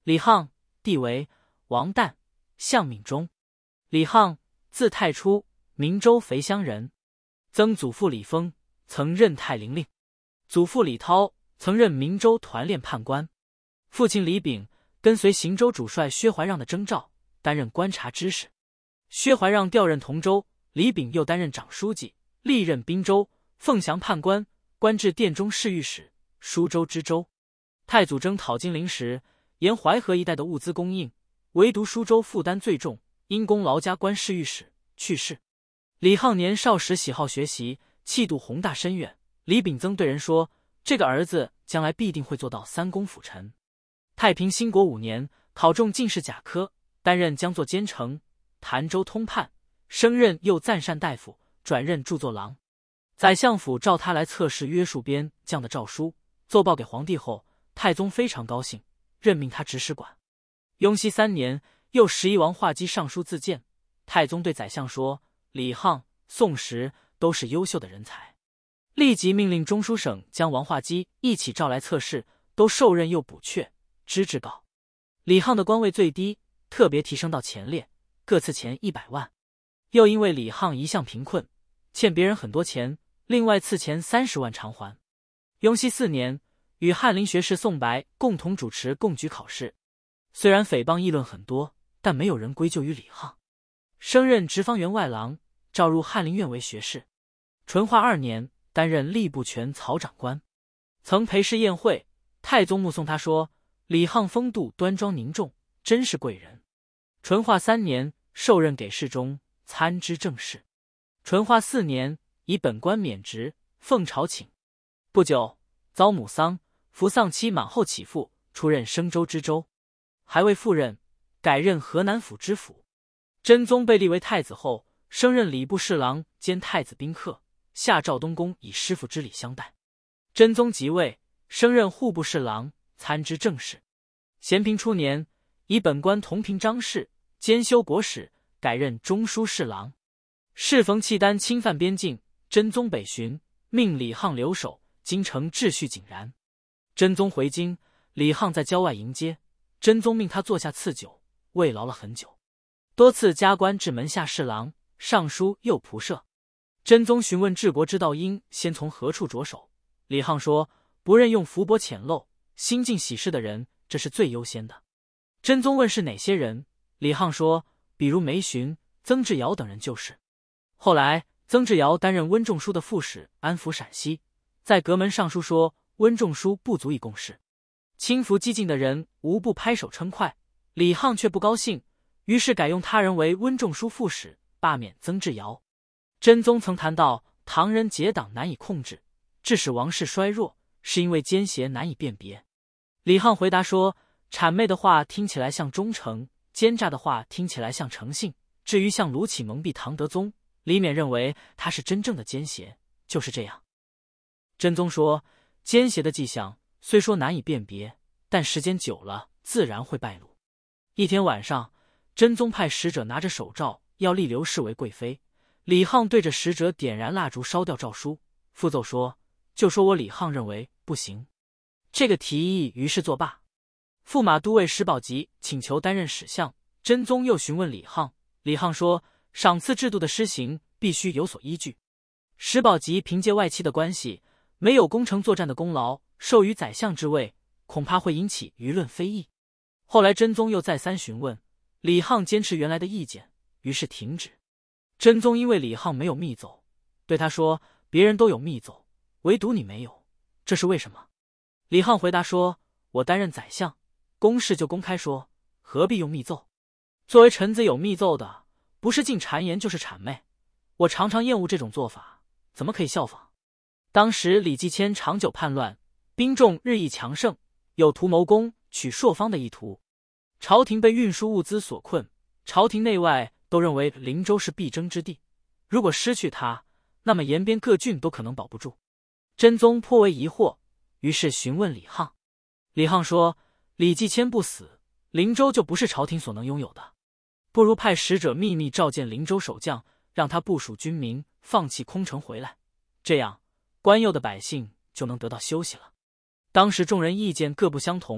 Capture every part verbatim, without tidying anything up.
李沆，弟为王旦，相命中。李沆，字太初，明州肥乡人。曾祖父李丰，曾任太陵令。祖父李涛，曾任明州团练判官。父亲李炳跟随行州主帅薛怀让的征召，担任观察知事。薛怀让调任同州，李炳又担任长书记，历任滨州、凤翔判官，官至殿中侍御史、舒州知州。太祖征讨金陵时，沿淮河一带的物资供应，唯独舒州负担最重，因功劳加官侍御史，去世。李沆年少时喜好学习，气度宏大深远。李秉曾对人说，这个儿子将来必定会做到三公辅臣。太平兴国五年，考中进士甲科，担任江作监丞、潭州通判，升任右赞善大夫，转任著作郎。宰相府召他来测试约束边将的诏书，奏报给皇帝后，太宗非常高兴，任命他执使馆。雍熙三年，又十一王化基上书自荐，太宗对宰相说，李沆、宋时都是优秀的人才，立即命令中书省将王化基一起召来测试，都受任又补阙，知制告。李沆的官位最低，特别提升到前列，各赐钱一百万。又因为李沆一向贫困，欠别人很多钱，另外赐钱三十万偿还。雍熙四年，与翰林学士宋白共同主持贡举考试，虽然诽谤议论很多，但没有人归咎于李沆。升任直方员外郎，召入翰林院为学士。淳化二年，担任吏部权曹长官。曾陪侍宴会，太宗目送他说，李沆风度端庄凝重，真是贵人。淳化三年，受任给事中，参知政事。淳化四年，以本官免职，奉朝请。不久，遭母丧，服丧期满后起复，出任升州知州，还未赴任，改任河南府知府。真宗被立为太子后，升任礼部侍郎兼太子宾客，下赵东宫以师傅之礼相待。真宗即位，升任户部侍郎，参知政事。咸平初年，以本官同平章事，兼修国史，改任中书侍郎。适逢契丹侵犯边境，真宗北巡，命李沆留守，京城秩序井然。真宗回京，李沆在郊外迎接，真宗命他坐下赐酒，慰劳了很久，多次加官至门下侍郎、尚书右仆射。真宗询问治国之道应先从何处着手，李沆说，不任用福薄浅陋、心境喜事的人，这是最优先的。真宗问是哪些人，李沆说，比如梅询、曾志尧等人就是。后来曾志尧担任温仲舒的副使，安抚陕西，在阁门上书说温仲舒不足以共事。轻浮激进的人无不拍手称快，李沆却不高兴，于是改用他人为温仲舒副使，罢免曾志尧。真宗曾谈到唐人结党难以控制，致使王室衰弱，是因为奸邪难以辨别。李沆回答说，谄媚的话听起来像忠诚，奸诈的话听起来像诚信，至于像卢杞蒙蔽唐德宗，李勉认为他是真正的奸邪，就是这样。真宗说，奸邪的迹象虽说难以辨别，但时间久了自然会败露。一天晚上，真宗派使者拿着手诏要立刘氏为贵妃，李沆对着使者点燃蜡烛烧掉诏书，复奏说，就说我李沆认为不行。这个提议于是作罢。驸马都尉石宝吉请求担任史相，真宗又询问李沆，李沆说，赏赐制度的施行必须有所依据。石宝吉凭借外戚的关系，没有攻城作战的功劳，授予宰相之位，恐怕会引起舆论非议。后来真宗又再三询问，李沆坚持原来的意见，于是停止。真宗因为李沆没有密奏，对他说，别人都有密奏，唯独你没有，这是为什么？李沆回答说，我担任宰相，公事就公开说，何必用密奏？作为臣子有密奏的，不是进谗言就是谄媚，我常常厌恶这种做法，怎么可以效仿？当时李继迁长久叛乱，兵众日益强盛，有图谋攻取朔方的意图，朝廷被运输物资所困，朝廷内外都认为灵州是必争之地，如果失去它，那么延边各郡都可能保不住。真宗颇为疑惑，于是询问李沆。李沆说，李继迁不死，灵州就不是朝廷所能拥有的，不如派使者秘密召见灵州守将，让他部署军民，放弃空城回来，这样关右的百姓就能得到休息了。当时众人意见各不相同，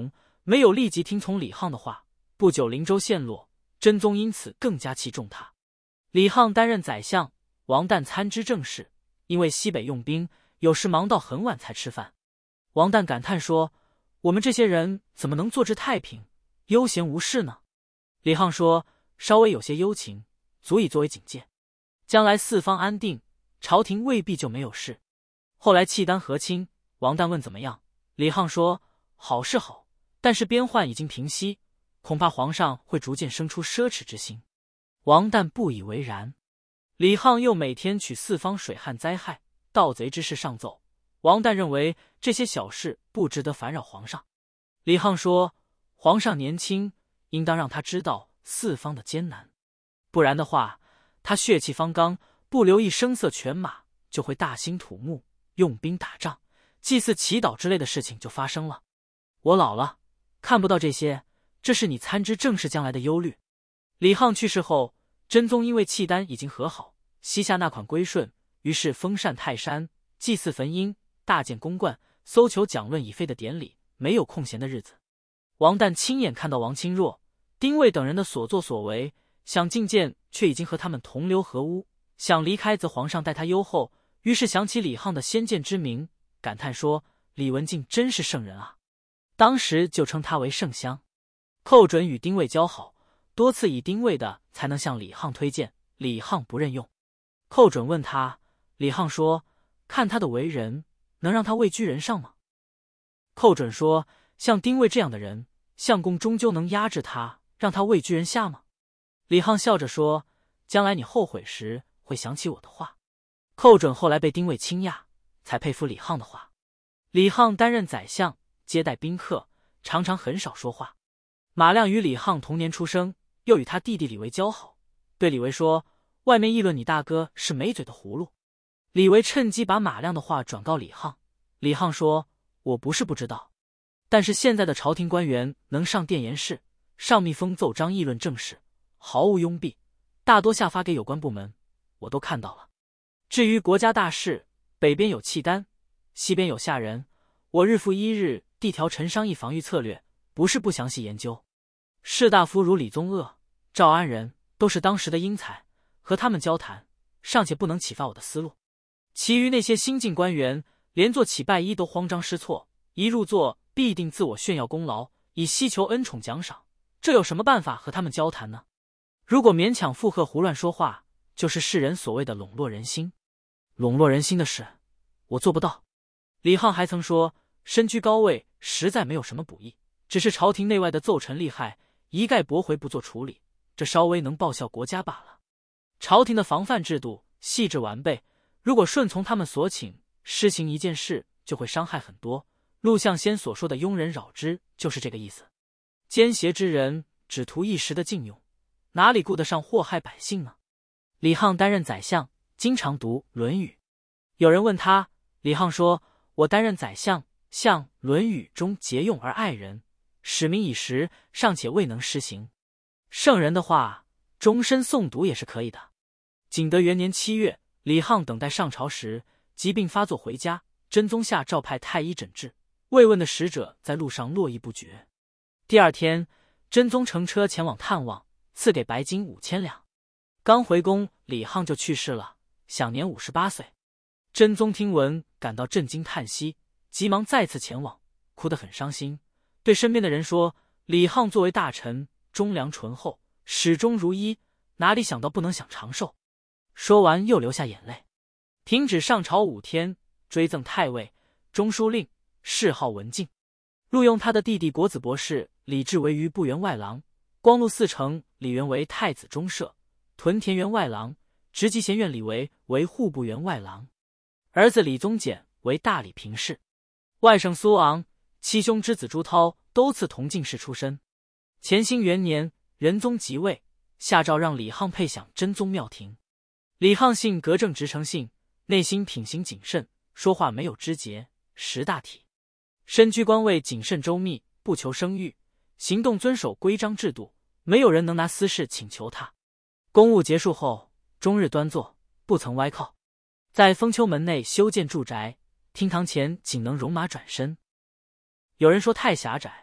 没有立即听从李沆的话，不久灵州陷落，真宗因此更加器重他。李沆担任宰相，王旦参知政事，因为西北用兵，有时忙到很晚才吃饭。王旦感叹说：“我们这些人怎么能坐治太平，悠闲无事呢？”李沆说：“稍微有些忧情，足以作为警戒。将来四方安定，朝廷未必就没有事。”后来契丹和亲，王旦问怎么样，李沆说：“好是好，但是边患已经平息，恐怕皇上会逐渐生出奢侈之心。”王旦不以为然。李沆又每天取四方水旱灾害、盗贼之事上奏，王旦认为这些小事不值得烦扰皇上。李沆说：“皇上年轻，应当让他知道四方的艰难，不然的话，他血气方刚，不留意声色犬马，就会大兴土木，用兵打仗、祭祀祈祷之类的事情就发生了。我老了，看不到这些，这是你参知政事将来的忧虑。”李沆去世后，真宗因为契丹已经和好，西夏那款归顺，于是封禅泰山，祭祀焚阴，大建宫观，搜求讲论已废的典礼，没有空闲的日子。王旦亲眼看到王钦若、丁谓等人的所作所为，想觐见，却已经和他们同流合污；想离开，则皇上待他优厚。于是想起李沆的先见之明，感叹说：“李文静真是圣人啊！”当时就称他为圣相。寇准与丁谓交好，多次以丁谓的才能向李沆推荐，李沆不任用。寇准问他，李沆说：“看他的为人，能让他位居人上吗？”寇准说：“像丁谓这样的人，相公终究能压制他，让他位居人下吗？”李沆笑着说：“将来你后悔时，会想起我的话。”寇准后来被丁谓倾轧，才佩服李沆的话。李沆担任宰相，接待宾客，常常很少说话。马亮与李沆同年出生，又与他弟弟李维交好，对李维说：“外面议论你大哥是没嘴的葫芦。”李维趁机把马亮的话转告李沆。李沆说：“我不是不知道，但是现在的朝廷官员能上殿言事，上密封奏章议论政事，毫无拥蔽，大多下发给有关部门，我都看到了。至于国家大事，北边有契丹，西边有夏人，我日复一日地调陈商议防御策略，不是不详细研究。士大夫如李宗鄂、赵安仁都是当时的英才，和他们交谈，尚且不能启发我的思路。其余那些新进官员，连做起拜一都慌张失措，一入座必定自我炫耀功劳，以希求恩宠奖赏，这有什么办法和他们交谈呢？如果勉强附和胡乱说话，就是世人所谓的笼络人心。笼络人心的事，我做不到。李沆还曾说，身居高位实在没有什么补益，只是朝廷内外的奏臣厉害，一概驳回不做处理，这稍微能报效国家罢了。朝廷的防范制度细致完备，如果顺从他们所请，施行一件事就会伤害很多。陆象先所说的庸人扰之，就是这个意思。奸邪之人只图一时的禁用，哪里顾得上祸害百姓呢？李沆担任宰相，经常读《论语》。有人问他，李沆说：“我担任宰相，向《论语》中节用而爱人，使民以时，尚且未能施行。圣人的话，终身诵读也是可以的。”景德元年七月，李沆等待上朝时，疾病发作回家，真宗下诏派太医诊治，慰问的使者在路上络绎不绝。第二天，真宗乘车前往探望，赐给白金五千两。刚回宫，李沆就去世了，享年五十八岁。真宗听闻，感到震惊叹息，急忙再次前往，哭得很伤心，对身边的人说：“李沆作为大臣，忠良醇厚，始终如一，哪里想到不能享长寿。”说完又流下眼泪。停止上朝五天，追赠太尉、中书令，谥号文敬。录用他的弟弟国子博士李治为余部员外郎，光禄寺丞李元为太子中舍，屯田员外郎，直吉贤院李维为户部员外郎。儿子李宗简为大理评事，外甥苏昂、七兄之子朱涛都赐同进士出身。乾兴元年，仁宗即位，下诏让李沆配享真宗庙庭。李沆性格正直诚信，内心品行谨慎，说话没有枝节，识大体。身居官位谨慎周密，不求声誉，行动遵守规章制度，没有人能拿私事请求他。公务结束后，终日端坐，不曾歪靠。在丰丘门内修建住宅，厅堂前仅能容马转身。有人说太狭窄，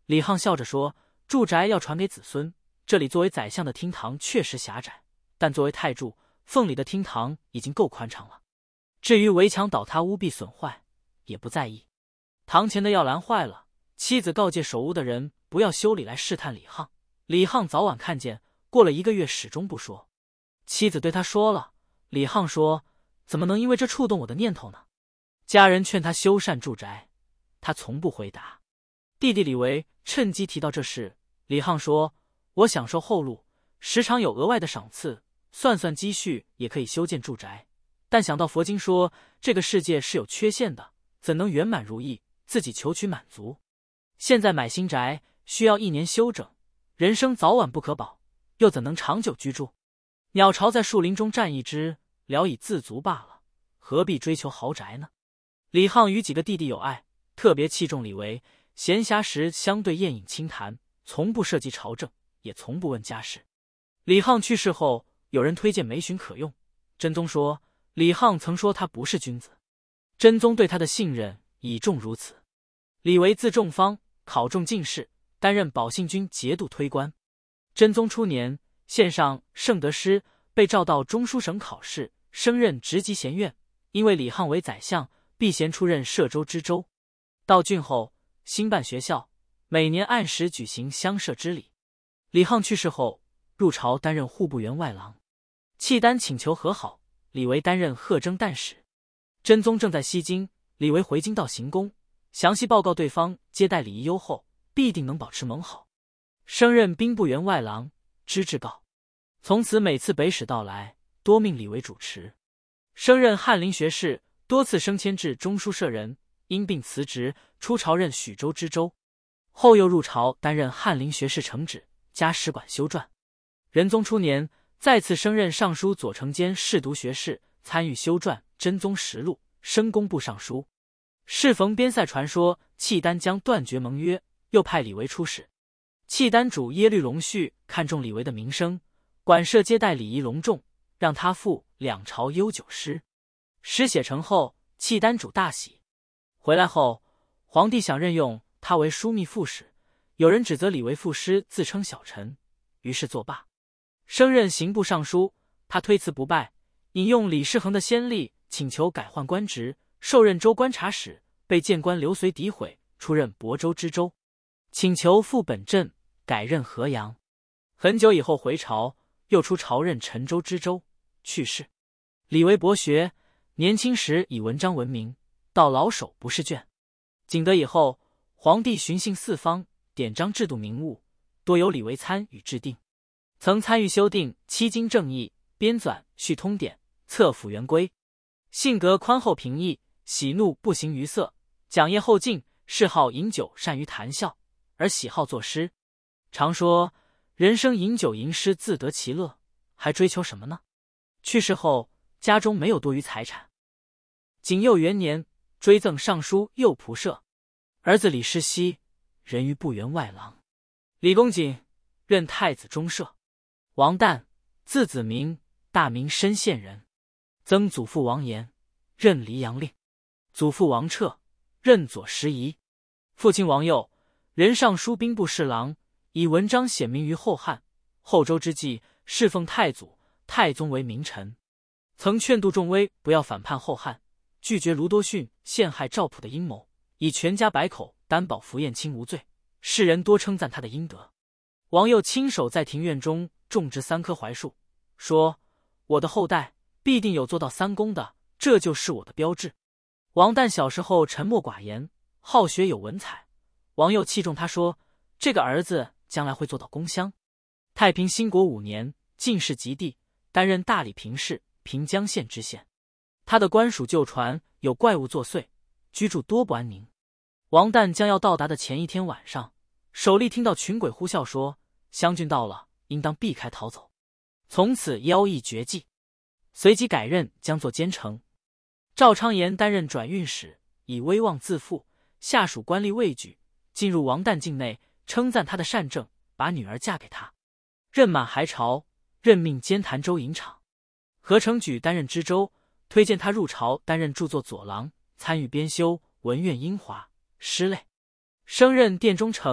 李沆笑着说：“住宅要传给子孙，这里作为宰相的厅堂确实狭窄，但作为太柱，凤里的厅堂已经够宽敞了。至于围墙倒塌、屋壁损坏，也不在意。堂前的药篮坏了，妻子告诫守屋的人不要修理来试探李沆。李沆早晚看见，过了一个月始终不说。妻子对他说了，李沆说：怎么能因为这触动我的念头呢？家人劝他修缮住宅，他从不回答。弟弟李维趁机提到这事，李沆说：我享受后路，时常有额外的赏赐，算算积蓄也可以修建住宅。但想到佛经说这个世界是有缺陷的，怎能圆满如意，自己求取满足。现在买新宅需要一年修整，人生早晚不可保，又怎能长久居住？鸟巢在树林中占一只，聊以自足罢了，何必追求豪宅呢？李沆与几个弟弟有爱，特别器重李维，闲暇时相对宴饮轻谈，从不涉及朝政，也从不问家事。李沆去世后，有人推荐梅询可用，真宗说李沆曾说他不是君子，真宗对他的信任倚重如此。李维字仲方，考中进士，担任保信军节度推官。真宗初年，献上圣德诗，被召到中书省考试，升任直级衔院。因为李沆为宰相，避衔出任摄州知州。到郡后，兴办学校，每年按时举行乡社之礼。李沆去世后，入朝担任户部员外郎。契丹请求和好，李维担任贺征旦使。真宗正在西京，李维回京到行宫，详细报告对方接待礼仪优厚，必定能保持盟好。升任兵部员外郎，知制告。从此每次北使到来，多命李维主持。升任翰林学士，多次升迁至中书舍人，因病辞职，出朝任许州知州。后又入朝担任翰林学士承旨，加使馆修撰。仁宗初年，再次升任尚书左丞监侍读学士，参与修撰《真宗实录》，升工部尚书。适逢边塞传说契丹将断绝盟约，又派李维出使。契丹主耶律隆绪看中李维的名声，馆舍接待礼仪隆重，让他赋两朝悠久诗。诗写成后，契丹主大喜。回来后，皇帝想任用他为枢密副使，有人指责李维赋诗自称小臣，于是作罢。升任刑部尚书，他推辞不拜，引用李世恒的先例，请求改换官职，受任州观察使，被谏官刘绥诋毁，出任亳州知州，请求复本镇，改任河阳。很久以后回朝，又出朝任陈州知州，去世。李维博学，年轻时以文章闻名，到老手不释卷。景德以后，皇帝巡幸四方，典章制度名务，多由李维参与制定，曾参与修订《七经正义》，编纂《续通典》，策辅元规。性格宽厚平易，喜怒不形于色，讲业后进，嗜好饮酒，善于谈笑，而喜好作诗。常说人生饮酒吟诗自得其乐，还追求什么呢？去世后，家中没有多余财产。景佑元年，追赠尚书右仆射。儿子李师熙，任于部员外郎。李公瑾，任太子中舍。王旦，字子明，大名深县人。曾祖父王延，任黎阳令。祖父王彻，任左拾遗。父亲王佑，任尚书兵部侍郎，以文章显明于后汉。后周之际，侍奉太祖、太宗为名臣，曾劝杜仲威不要反叛后汉，拒绝卢多逊陷害赵普的阴谋，以全家百口担保符彦卿无罪，世人多称赞他的阴德。王佑亲手在庭院中种植三棵槐树，说：我的后代必定有做到三公的，这就是我的标志。王旦小时候沉默寡言，好学有文采，王佑器重他，说这个儿子将来会做到公乡。太平兴国五年，进士及第，担任大理平事、平江县知县。他的官署旧传有怪物作祟，居住多不安宁。王旦将要到达的前一天晚上，守吏听到群鬼呼啸说湘军到了，应当避开逃走，从此妖异绝迹。随即改任将作监丞。赵昌言担任转运使，以威望自负，下属官吏畏惧，进入王旦境内，称赞他的善政，把女儿嫁给他。任满还朝，任命监潭州尹场。何承举担任知州，推荐他入朝担任著作佐郎，参与编修《文苑英华》诗类。升任殿中丞，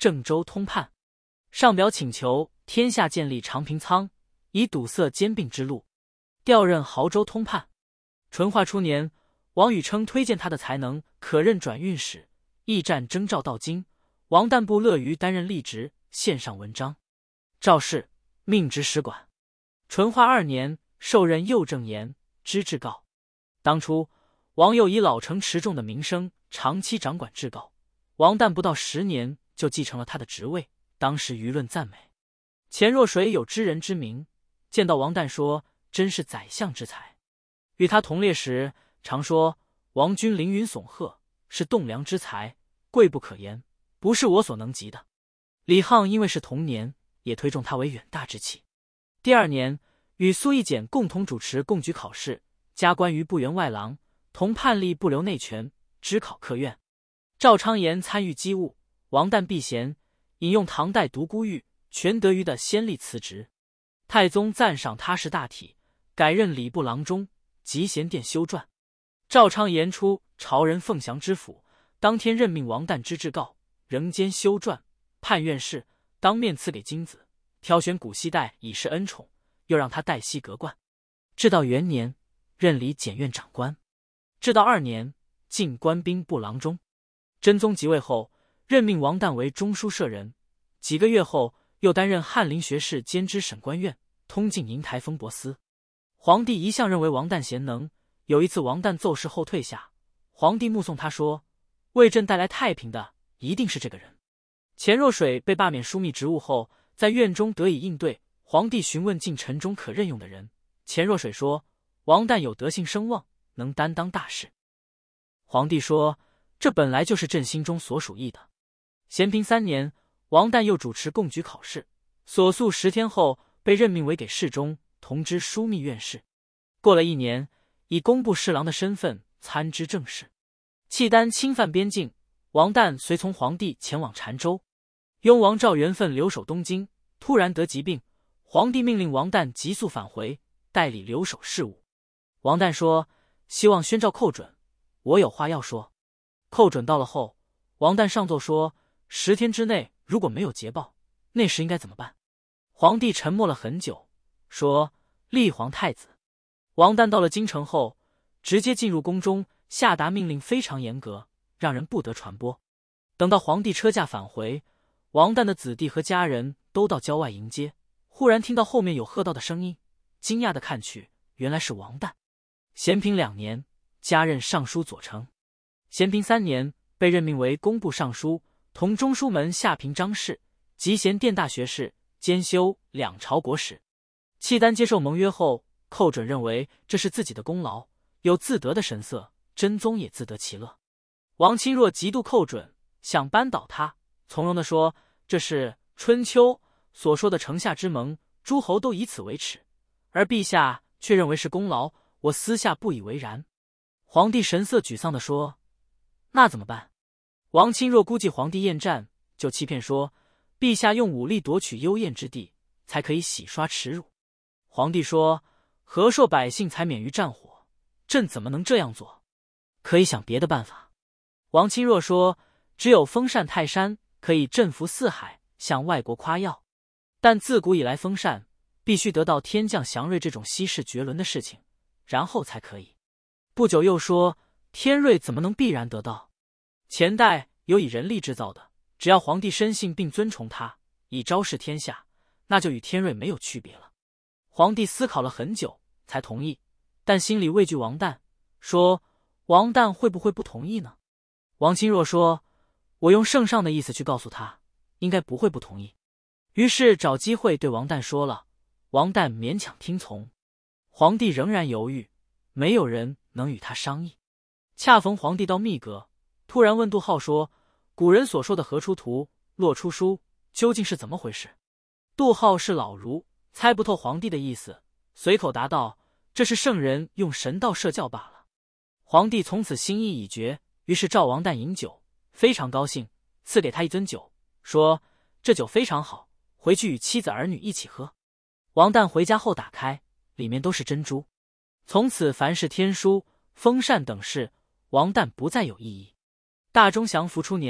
郑州通判，上表请求天下建立长平仓，以堵塞兼并之路，调任亳州通判。淳化初年，王禹偁推荐他的才能，可任转运使，驿站征召到京。王旦不乐于担任吏职，献上文章。赵氏命执使馆。淳化二年，受任右正言，知制告。当初王又以老成持重的名声，长期掌管制告。王旦不到十年就继承了他的职位，当时舆论赞美。钱若水有知人之名，见到王旦说：“真是宰相之才。”与他同列时，常说王君凌云耸鹤，是栋梁之才，贵不可言，不是我所能及的。李沆因为是同年，也推重他为远大之器。第二年，与苏义简共同主持贡举考试，加官于部员外郎，同判吏不留内权，知考科院。赵昌言参与机务，王旦避嫌，引用唐代独孤玉、全德瑜的先例辞职。太宗赞赏他识大体，改任礼部郎中，集贤殿修撰。赵昌言出朝人凤翔知府，当天任命王旦之制告，仍兼修撰，判院事，当面赐给金子，挑选古稀代以示恩宠，又让他戴锡阁冠。至道元年，任理检院长官。至道二年，进官兵部郎中。真宗即位后，任命王旦为中书舍人，几个月后又担任翰林学士兼知审官院、通进瀛台风伯司。皇帝一向认为王旦贤能，有一次王旦奏事后退下，皇帝目送他说：“为朕带来太平的一定是这个人。”钱若水被罢免枢密职务后，在院中得以应对。皇帝询问近臣中可任用的人，钱若水说：“王旦有德性声望，能担当大事。”皇帝说：“这本来就是朕心中所属意的。”咸平三年，王旦又主持贡举考试，所诉十天后被任命为给事中，同知枢密院事。过了一年，以工部侍郎的身份参知政事。契丹侵犯边境，王旦随从皇帝前往澶州。雍王赵元奋留守东京，突然得疾病，皇帝命令王旦急速返回，代理留守事务。王旦说：“希望宣诏寇准，我有话要说。”寇准到了后，王旦上奏说：“十天之内如果没有捷报，那时应该怎么办？”皇帝沉默了很久，说：“立皇太子。”王旦到了京城后，直接进入宫中，下达命令非常严格，让人不得传播。等到皇帝车驾返回，王旦的子弟和家人都到郊外迎接，忽然听到后面有喝道的声音，惊讶地看去，原来是王旦。咸平两年，加任尚书左丞。咸平三年，被任命为工部尚书，同中书门下平章事，集贤殿大学士，兼修两朝国史。契丹接受盟约后，寇准认为这是自己的功劳，有自得的神色，真宗也自得其乐。王钦若嫉妒寇准，想扳倒他，从容地说：“这是春秋所说的城下之盟，诸侯都以此为耻，而陛下却认为是功劳，我私下不以为然。”皇帝神色沮丧地说：“那怎么办？”王钦若估计皇帝厌战，就欺骗说：“陛下用武力夺取幽燕之地，才可以洗刷耻辱。”皇帝说：“和硕百姓才免于战火，朕怎么能这样做？可以想别的办法。”王钦若说：“只有封禅泰山，可以振服四海，向外国夸耀。但自古以来，封禅必须得到天降祥瑞这种稀世绝伦的事情，然后才可以。”不久又说：“天瑞怎么能必然得到？前代有以人力制造的，只要皇帝深信并尊崇他，以昭示天下，那就与天瑞没有区别了。”皇帝思考了很久，才同意，但心里畏惧王旦，说：“王旦会不会不同意呢？”王钦若说：“我用圣上的意思去告诉他，应该不会不同意。”于是找机会对王旦说了，王旦勉强听从。皇帝仍然犹豫，没有人能与他商议。恰逢皇帝到密阁，突然问杜浩说：“古人所说的河出图，洛出书，究竟是怎么回事？”杜浩是老儒，猜不透皇帝的意思，随口答道：“这是圣人用神道设教罢了。”皇帝从此心意已决，于是召王旦饮酒，非常高兴，赐给他一樽酒，说：“这酒非常好，回去与妻子儿女一起喝。”王旦回家后打开，里面都是珍珠。从此凡是天书、封禅等事，王旦不再有异议。大中祥符初年，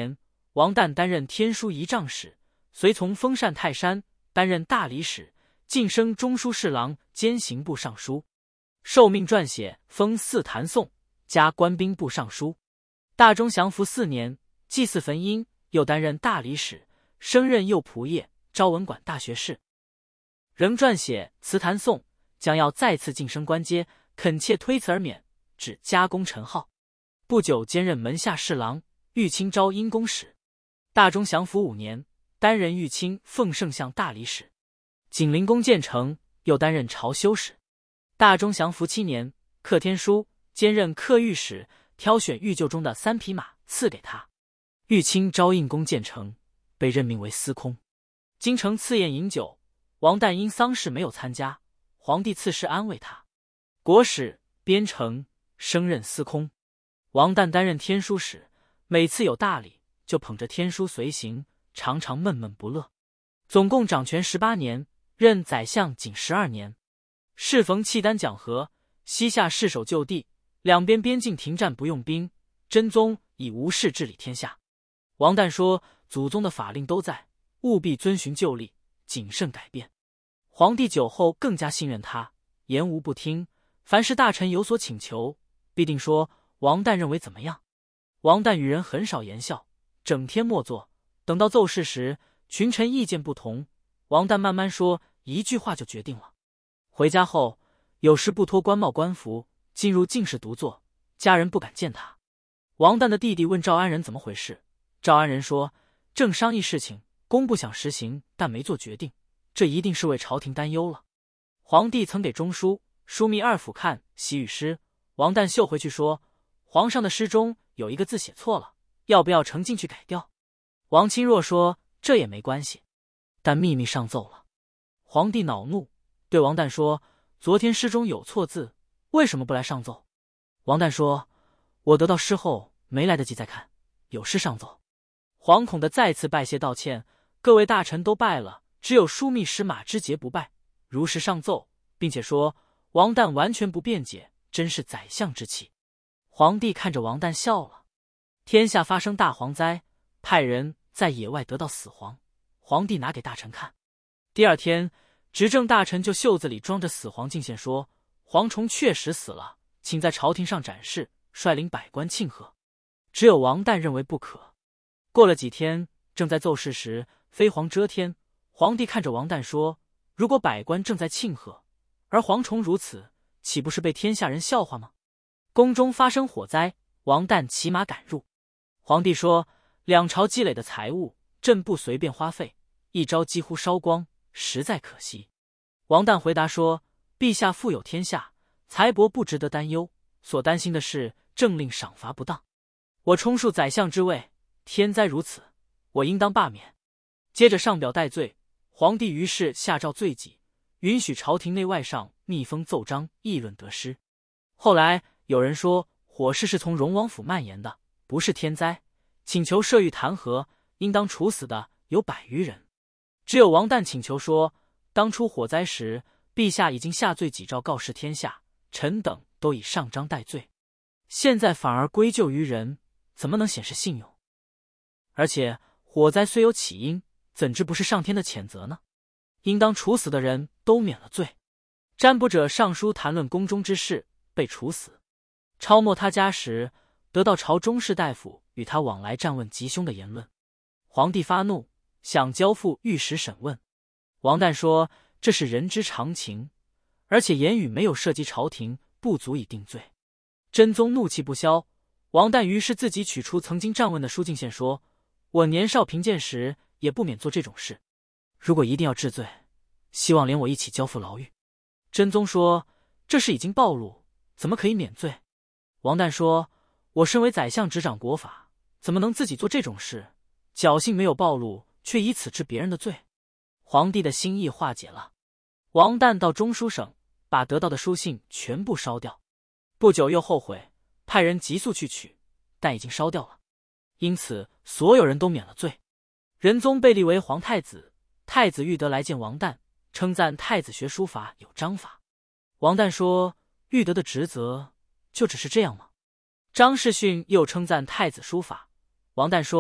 王旦担任天书仪仗使，随从封禅泰山，担任大理使，晋升中书侍郎兼刑部尚书，受命撰写封四坛颂，加官兵部尚书。大中祥符四年，祭祀焚阴，又担任大理使，升任右仆射、昭文馆大学士，仍撰写辞坛颂，将要再次晋升官阶，恳切推辞而免，只加功臣号。不久兼任门下侍郎、御卿昭阴公使。大中祥符五年，担任御卿奉圣相大理使。景灵公建成，又担任朝修使。大中祥符七年，刻天书，兼任刻御史，挑选御厩中的三匹马赐给他。御卿昭应公建成，被任命为司空。京城赐宴饮酒，王旦因丧事没有参加，皇帝赐诗安慰他。国史编成，升任司空。王旦担任天书使，每次有大礼就捧着天书随行，常常闷闷不乐。总共掌权十八年，任宰相仅十二年。适逢契丹讲和，西夏失守旧地，两边边境停战不用兵，真宗以无事治理天下。王旦说，祖宗的法令都在，务必遵循旧例，谨慎改变。皇帝久后更加信任他，言无不听，凡是大臣有所请求，必定说王旦认为怎么样。王旦与人很少言笑，整天默坐，等到奏事时，群臣意见不同，王旦慢慢说，一句话就决定了。回家后，有时不脱官帽官服，进入静室独坐，家人不敢见他。王旦的弟弟问赵安仁怎么回事，赵安仁说，正商议事情，工部想实行，但没做决定，这一定是为朝廷担忧了。皇帝曾给中书、枢密二府看习语诗，王旦绣回去说，皇上的诗中有一个字写错了，要不要呈进去改掉？王钦若说，这也没关系，但秘密上奏了。皇帝恼怒，对王旦说，昨天诗中有错字，为什么不来上奏？王旦说，我得到诗后没来得及再看，有事上奏。惶恐的再次拜谢道歉，各位大臣都拜了，只有枢密使马之节不拜，如实上奏，并且说王旦完全不辩解，真是宰相之气。皇帝看着王旦笑了。天下发生大蝗灾，派人在野外得到死蝗，皇帝拿给大臣看。第二天，执政大臣就袖子里装着死蝗进献说，蝗虫确实死了，请在朝廷上展示，率领百官庆贺。只有王旦认为不可。过了几天，正在奏事时，飞蝗遮天，皇帝看着王旦说，如果百官正在庆贺，而蝗虫如此，岂不是被天下人笑话吗？宫中发生火灾，王旦骑马赶入。皇帝说，两朝积累的财物，朕不随便花费，一朝几乎烧光，实在可惜。王旦回答说，陛下富有天下，财帛不值得担忧，所担心的是政令赏罚不当。我充数宰相之位，天灾如此，我应当罢免。接着上表戴罪，皇帝于是下诏罪己，允许朝廷内外上密封奏章，议论得失。后来有人说，火势是从荣王府蔓延的，不是天灾，请求赦狱弹劾，应当处死的有百余人。只有王旦请求说，当初火灾时，陛下已经下罪己诏告示天下，臣等都已上章戴罪，现在反而归咎于人，怎么能显示信用？而且火灾虽有起因，怎知不是上天的谴责呢？应当处死的人都免了罪。占卜者上书谈论宫中之事，被处死。抄没他家时，得到朝中士大夫与他往来战问吉凶的言论。皇帝发怒，想交付御史审问。王旦说，这是人之常情，而且言语没有涉及朝廷，不足以定罪。真宗怒气不消，王旦于是自己取出曾经战问的书进献说，我年少贫贱时也不免做这种事，如果一定要治罪，希望连我一起交付牢狱。真宗说，这事已经暴露，怎么可以免罪？王旦说，我身为宰相执掌国法，怎么能自己做这种事？侥幸没有暴露，却以此治别人的罪。皇帝的心意化解了。王旦到中书省，把得到的书信全部烧掉。不久又后悔，派人急速去取，但已经烧掉了。因此所有人都免了罪。仁宗被立为皇太子，太子裕德来见王旦，称赞太子学书法有章法。王旦说，裕德的职责就只是这样吗？张士训又称赞太子书法。王旦说，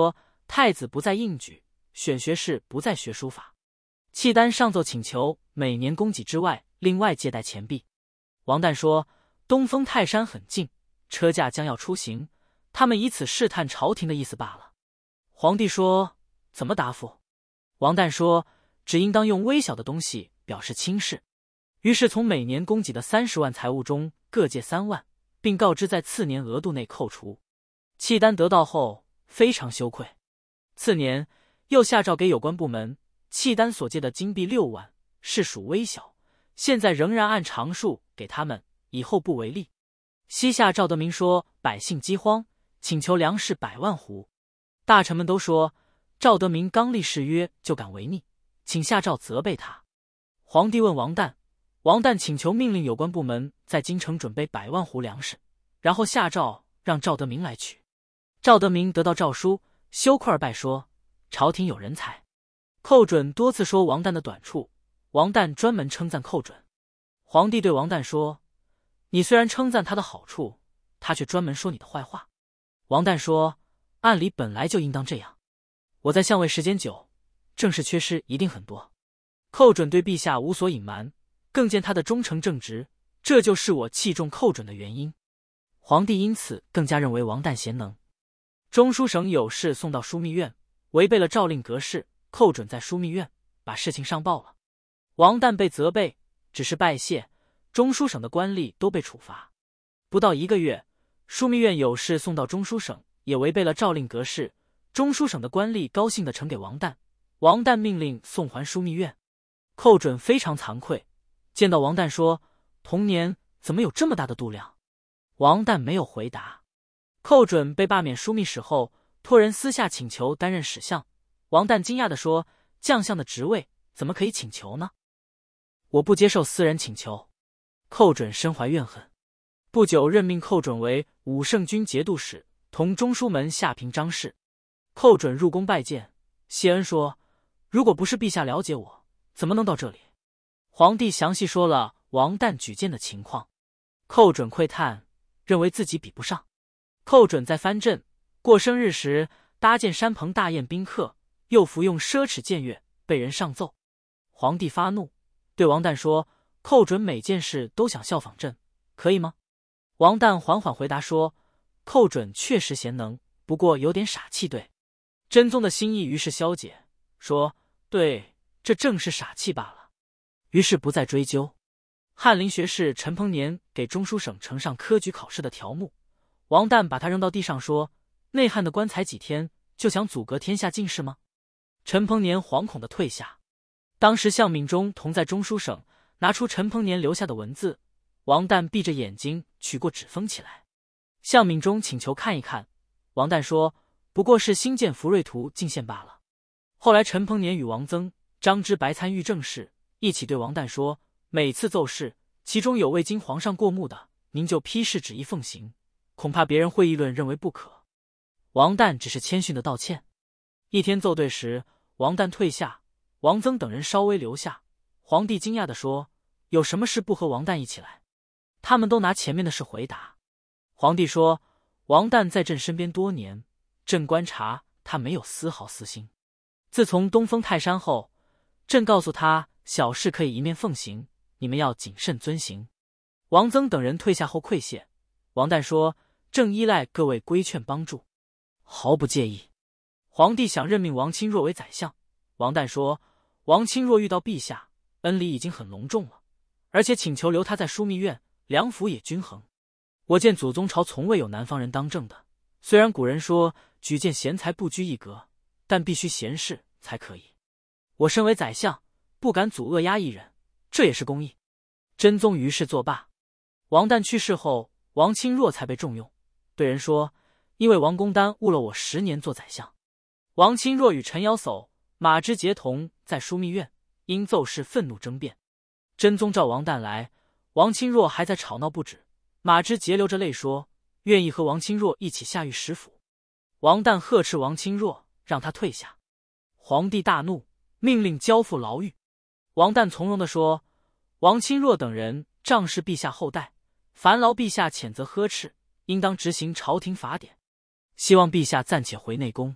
太子不再应举，选学士不再学书法。契丹上奏请求每年供给之外，另外借贷钱币。王旦说，东风泰山很近，车驾将要出行，他们以此试探朝廷的意思罢了。皇帝说，怎么答复？王旦说，只应当用微小的东西表示轻视。于是从每年供给的三十万财物中各借三万，并告知在次年额度内扣除。契丹得到后非常羞愧，次年又下诏给有关部门，契丹所借的金币六万是属微小，现在仍然按常数给他们，以后不为例。西夏赵德明说，百姓饥荒，请求粮食百万斛。大臣们都说，赵德明刚立誓约就敢违逆，请下诏责备他。皇帝问王旦，王旦请求命令有关部门在京城准备百万斛粮食，然后下诏让赵德明来取。赵德明得到诏书，羞愧而拜说，朝廷有人才。寇准多次说王旦的短处，王旦专门称赞寇准。皇帝对王旦说，你虽然称赞他的好处，他却专门说你的坏话。王旦说，按理本来就应当这样，我在相位时间久，政事缺失一定很多。寇准对陛下无所隐瞒，更见他的忠诚正直，这就是我器重寇准的原因。皇帝因此更加认为王旦贤能。中书省有事送到枢密院，违背了诏令格式，寇准在枢密院把事情上报了。王旦被责备，只是拜谢，中书省的官吏都被处罚。不到一个月，枢密院有事送到中书省，也违背了诏令格式，中书省的官吏高兴地呈给王旦，王旦命令送还枢密院。寇准非常惭愧，见到王旦说，同年怎么有这么大的度量？王旦没有回答。寇准被罢免枢密使后，托人私下请求担任史相。王旦惊讶地说，将相的职位怎么可以请求呢？我不接受私人请求。寇准深怀怨恨，不久任命寇准为武圣军节度使，同中书门下平章事。寇准入宫拜见，谢恩说，如果不是陛下了解我，怎么能到这里？皇帝详细说了王旦举荐的情况。寇准喟叹，认为自己比不上。寇准在藩镇过生日时，搭建山棚大宴宾客，又服用奢侈僭越，被人上奏。皇帝发怒，对王旦说，寇准每件事都想效仿朕，可以吗？王旦缓缓回答说，寇准确实贤能，不过有点傻气。对真宗的心意于是消解，说，对，这正是傻气罢了。于是不再追究。翰林学士陈鹏年给中书省呈上科举考试的条目，王旦把他扔到地上说，内汉的官才几天，就想阻隔天下进士吗？陈鹏年惶恐地退下。当时向敏中同在中书省，拿出陈鹏年留下的文字，王旦闭着眼睛取过纸封起来。向敏中请求看一看，王旦说，不过是新建福瑞图进献罢了。后来陈鹏年与王曾、张之白参与政事，一起对王旦说，每次奏事，其中有未经皇上过目的，您就批示旨意奉行，恐怕别人会议论认为不可。王旦只是谦逊的道歉。一天奏对时，王旦退下，王曾等人稍微留下。皇帝惊讶地说，有什么事不和王旦一起来？他们都拿前面的事回答。皇帝说，王旦在朕身边多年，朕观察他没有丝毫私心。自从东封泰山后，朕告诉他小事可以一面奉行，你们要谨慎遵行。王曾等人退下后愧谢。王旦说，正依赖各位规劝帮助，毫不介意。皇帝想任命王钦若为宰相，王旦说，王钦若遇到陛下，恩礼已经很隆重了，而且请求留他在枢密院，良府也均衡。我见祖宗朝从未有南方人当政的，虽然古人说举荐贤才不拘一格，但必须贤士才可以。我身为宰相，不敢阻遏压一人，这也是公义。真宗于是作罢。王旦去世后，王钦若才被重用，对人说，因为王公丹误了我十年做宰相。王钦若与陈尧叟、马之节同在枢密院，因奏事愤怒争辩。真宗召王旦来，王钦若还在吵闹不止。马之节流着泪说，愿意和王钦若一起下狱食府。王旦呵斥王钦若，让他退下。皇帝大怒，命令交付牢狱。王旦从容地说，王钦若等人仗势陛下后代，烦劳陛下谴责呵斥，应当执行朝廷法典，希望陛下暂且回内宫，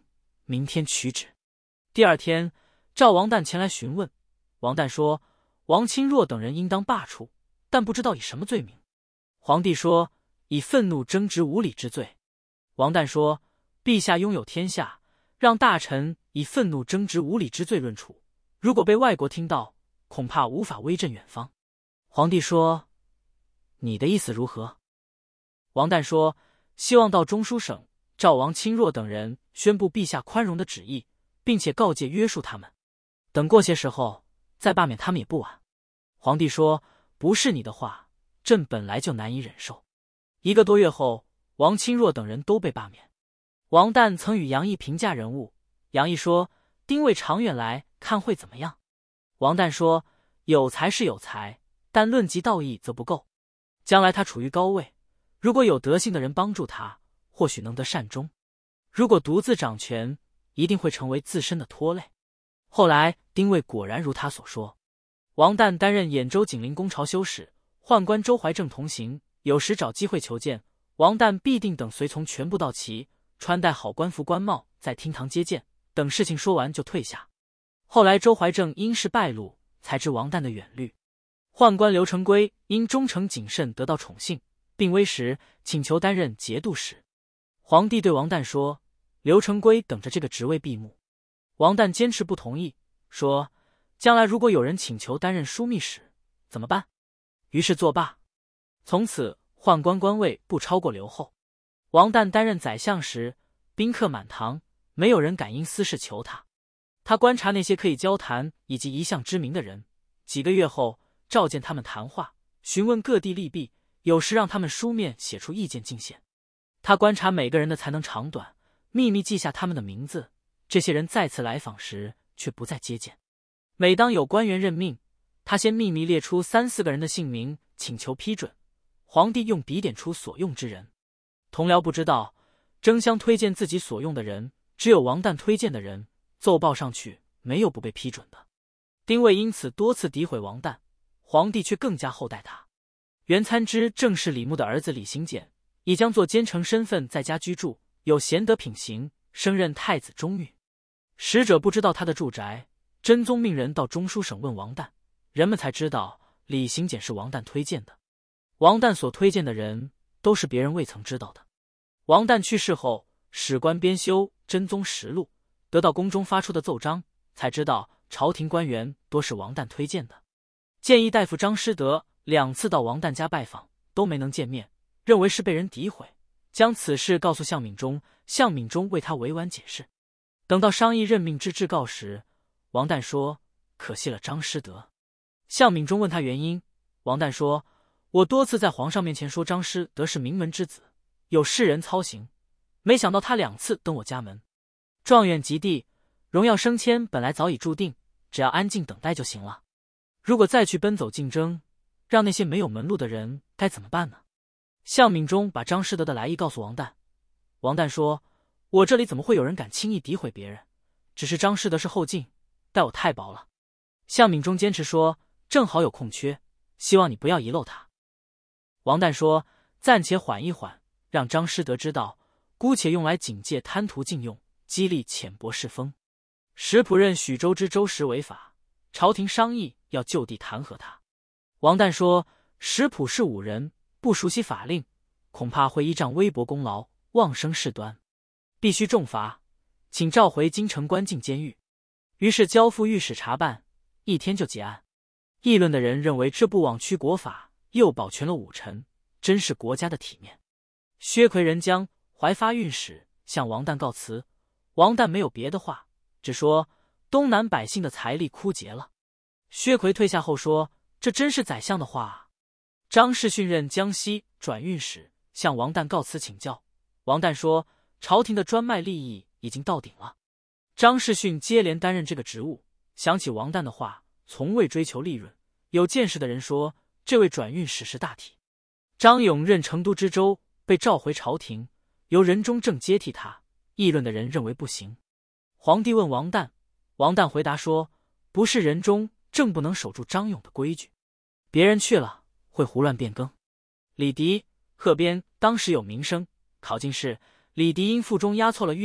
明天取旨。第二天，赵王旦前来询问。王旦说：“王钦若等人应当罢黜，但不知道以什么罪名。”皇帝说：“以愤怒争执无礼之罪。”王旦说：“陛下拥有天下，让大臣以愤怒争执无礼之罪论处，如果被外国听到，恐怕无法威震远方。”皇帝说：“你的意思如何？”王旦说：“希望到中书省，召王钦若等人宣布陛下宽容的旨意，并且告诫约束他们。等过些时候再罢免他们也不晚。”皇帝说：“不是你的话，朕本来就难以忍受。”一个多月后，王钦若等人都被罢免。王旦曾与杨毅评价人物，杨毅说：“丁谓长远来看会怎么样？”王旦说：“有才是有才，但论及道义则不够。将来他处于高位，如果有德性的人帮助他，或许能得善终；如果独自掌权，一定会成为自身的拖累。”后来丁谓果然如他所说。王旦担任兖州景陵公朝修史，宦官周怀正同行，有时找机会求见，王旦必定等随从全部到齐，穿戴好官服官帽，在厅堂接见，等事情说完就退下。后来周怀正因事败露，才知王旦的远虑。宦官刘成规因忠诚谨慎得到宠幸，病危时请求担任节度使。皇帝对王旦说：“刘成规等着这个职位闭幕。”王旦坚持不同意，说：“将来如果有人请求担任枢密使，怎么办？”于是作罢。从此宦官官位不超过刘后。王旦担任宰相时，宾客满堂，没有人敢因私事求他。他观察那些可以交谈以及一向知名的人，几个月后召见他们谈话，询问各地利弊，有时让他们书面写出意见进献。他观察每个人的才能长短，秘密记下他们的名字，这些人再次来访时却不再接见。每当有官员任命，他先秘密列出三四个人的姓名，请求批准。皇帝用笔点出所用之人。同僚不知道，争相推荐自己所用的人，只有王旦推荐的人，奏报上去没有不被批准的。丁谓因此多次诋毁王旦，皇帝却更加厚待他。袁参之正是李牧的儿子李行俭，以将作奸臣身份在家居住，有贤德品行，升任太子中御。使者不知道他的住宅，真宗命人到中书省问王旦，人们才知道李行俭是王旦推荐的。王旦所推荐的人都是别人未曾知道的。王旦去世后，史官编修《真宗实录》，得到宫中发出的奏章，才知道朝廷官员多是王旦推荐的。谏议大夫张师德两次到王旦家拜访，都没能见面，认为是被人诋毁，将此事告诉向敏中，向敏中为他委婉解释。等到商议任命之至告时，王旦说：“可惜了张师德。”向敏中问他原因，王旦说：“我多次在皇上面前说张师德是名门之子，有世人操行，没想到他两次登我家门。状元及第，荣耀升迁本来早已注定，只要安静等待就行了。如果再去奔走竞争，让那些没有门路的人该怎么办呢？”向敏中把张师德的来意告诉王旦。王旦说：“我这里怎么会有人敢轻易诋毁别人？只是张师德是后进，待我太薄了。”向敏中坚持说：“正好有空缺，希望你不要遗漏他。”王旦说：“暂且缓一缓，让张师德知道，姑且用来警戒贪图禁用，激励浅薄世风。”石普任许州知周时违法，朝廷商议要就地弹劾他。王旦说：“石普是武人，不熟悉法令，恐怕会依仗微薄功劳，妄生事端，必须重罚，请召回京城关进监狱。”于是交付御史查办，一天就结案。议论的人认为这部枉屈国法，又保全了武臣，真是国家的体面。薛奎仁将怀发运使向王旦告辞，王旦没有别的话，只说东南百姓的财力枯竭了。薛奎退下后说：“这真是宰相的话啊。”张士训任江西转运使，向王旦告辞请教。王旦说：“朝廷的专卖利益已经到顶了。”张士训接连担任这个职务，想起王旦的话，从未追求利润。有见识的人说，这位转运使识大体。张勇任成都知州，被召回朝廷，由任中正接替他。议论的人认为不行。皇帝问王旦，王旦回答说：“不是任中正不能守住张勇的规矩，别人去了会胡乱变更。”李迪、贺边当时有名声，考进士，李迪因腹中压错了运，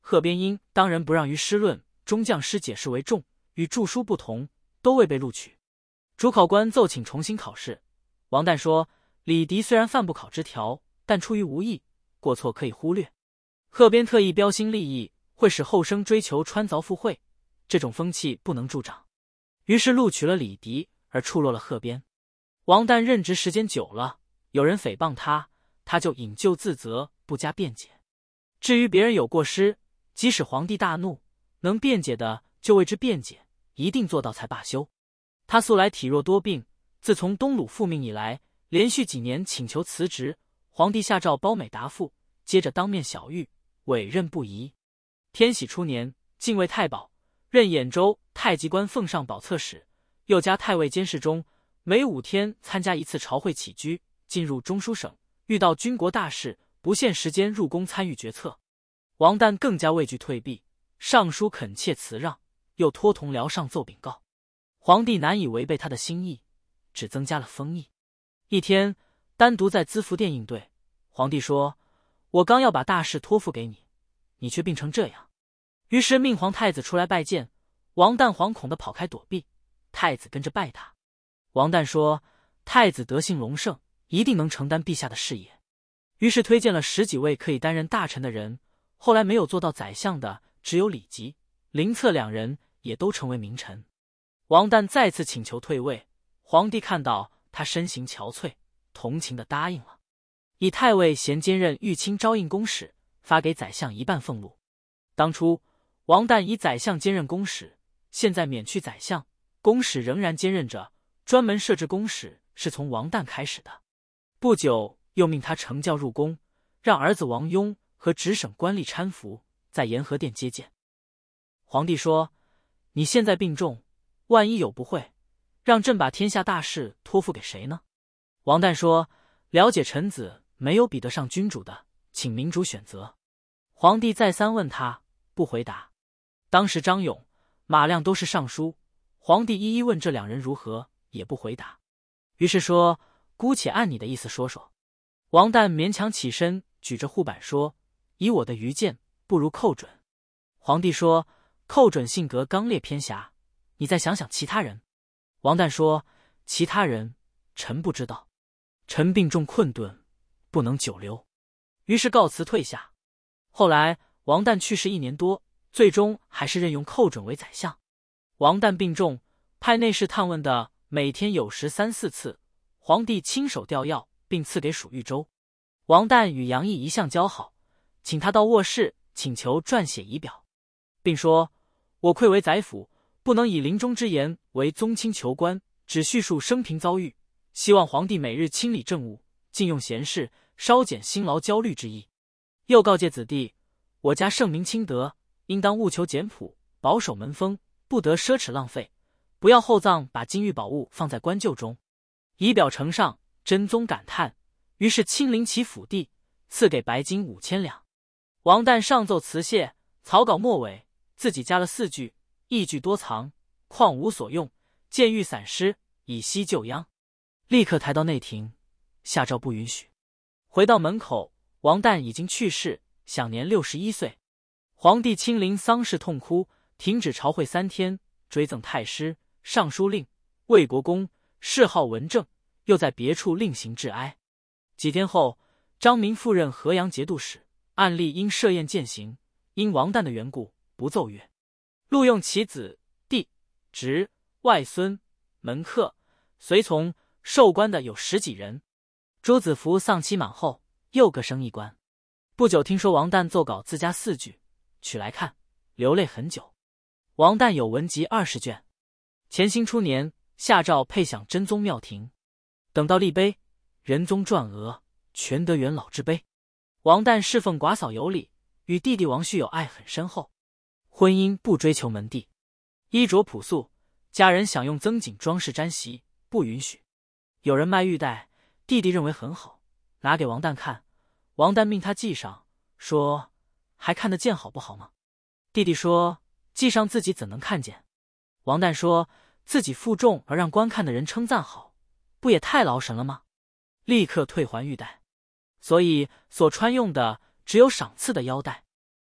贺边因当仁不让于师论中将师解释为重，与著书不同，都未被录取。主考官奏请重新考试。王旦说，李迪虽然犯不考之条，但出于无意，过错可以忽略。贺边特意标新立异，会使后生追求穿凿附会，这种风气不能助长。于是录取了李迪，而触落了贺边。王旦任职时间久了，有人诽谤他，他就引咎自责，不加辩解。至于别人有过失，即使皇帝大怒，能辩解的就为之辩解，一定做到才罢休。他素来体弱多病，自从东鲁复命以来，连续几年请求辞职，皇帝下诏褒美答复，接着当面小谕，委任不疑。天禧初年，进位太保，任兖州太极官奉上宝册使，又加太尉监视中，每五天参加一次朝会起居，进入中书省，遇到军国大事，不限时间入宫参与决策。王旦更加畏惧退避，上书恳切辞让，又托同僚上奏禀告。皇帝难以违背他的心意，只增加了封邑。一天，单独在资福殿应对，皇帝说：“我刚要把大事托付给你，你却病成这样。”于是命皇太子出来拜见。王旦惶恐地跑开躲避，太子跟着拜他。王旦说：“太子德性隆盛，一定能承担陛下的事业。”于是推荐了十几位可以担任大臣的人，后来没有做到宰相的只有李吉、林策两人，也都成为名臣。王旦再次请求退位，皇帝看到他身形憔悴，同情地答应了。以太尉衔兼任御卿招印公使，发给宰相一半俸禄。当初王旦以宰相兼任公使，现在免去宰相，公使仍然兼任着，专门设置公使是从王旦开始的。不久又命他承教入宫，让儿子王雍和直省官吏搀扶，在延和殿接见。皇帝说：“你现在病重，万一有不会，让朕把天下大事托付给谁呢？”王旦说：“了解臣子没有比得上君主的，请明主选择。”皇帝再三问他，不回答。当时张勇、马亮都是尚书，皇帝一一问这两人如何，也不回答。于是说：“姑且按你的意思说说。”王旦勉强起身，举着护板说：“以我的愚见，不如寇准。”皇帝说：“寇准性格刚烈偏狭，你再想想其他人。”王旦说：“其他人，臣不知道。臣病重困顿，不能久留。”于是告辞退下。后来王旦去世一年多，最终还是任用寇准为宰相。王旦病重，派内侍探问的每天有时三四次，皇帝亲手调药，并赐给蜀豫州。王旦与杨毅一向交好，请他到卧室，请求撰写仪表，并说：“我愧为宰辅，不能以临终之言为宗亲求官，只叙述生平遭遇，希望皇帝每日清理政务，禁用闲事，稍减辛劳焦虑之意。又告诫子弟，我家圣明清德，应当务求简朴，保守门风，不得奢侈浪费，不要厚葬把金玉宝物放在棺柩中。”仪表呈上，真宗感叹，于是亲临其府邸，赐给白金五千两。王旦上奏辞谢，草稿末尾自己加了四句：“一句多藏，况无所用，见欲散失，以息旧殃。”立刻抬到内廷，下诏不允许。回到门口，王旦已经去世，享年六十一岁。皇帝亲临丧事痛哭，停止朝会三天，追赠太师、尚书令、魏国公，谥号文正，又在别处另行致哀。几天后，张明赴任河阳节度使，按例因设宴饯行，因王旦的缘故，不奏乐。录用其子、弟、侄、外孙、门客、随从、授官的有十几人。朱子福丧期满后，又各升一官。不久听说王旦奏稿自家四句，取来看，流泪很久。王旦有文集二十卷。乾兴初年，下诏配享真宗庙庭。等到立碑，仁宗撰额，全德元老之碑。王旦侍奉寡嫂有礼，与弟弟王旭友爱很深厚。婚姻不追求门第，衣着朴素，家人想用增锦装饰毡席，不允许。有人卖玉带，弟弟认为很好，拿给王旦看，王旦命他系上，说：“还看得见好不好吗？”弟弟说：“系上自己怎能看见？”王旦说：“自己负重而让观看的人称赞好，不也太劳神了吗？”立刻退还玉带，所以所穿用的只有赏赐的腰带。